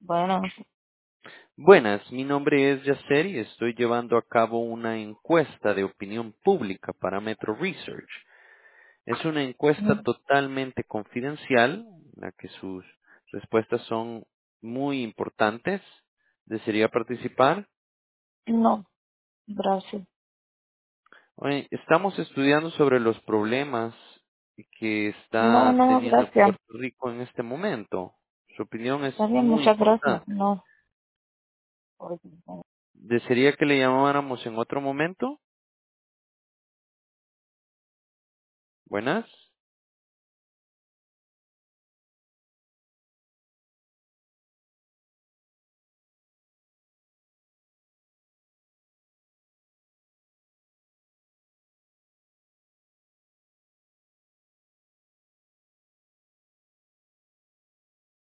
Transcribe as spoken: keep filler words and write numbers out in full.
Bueno, Buenas, mi nombre es Yacer y estoy llevando a cabo una encuesta de opinión pública para Metro Research. Es una encuesta mm, totalmente confidencial, en la que sus respuestas son muy importantes. ¿Desearía participar? no, gracias. Oye, estamos estudiando sobre los problemas que No, está no, teniendo gracias. Puerto Rico en este momento. Su opinión es Está bien, muy muchas gracias. importante. No. ¿Desearía que le llamáramos en otro momento? Buenas.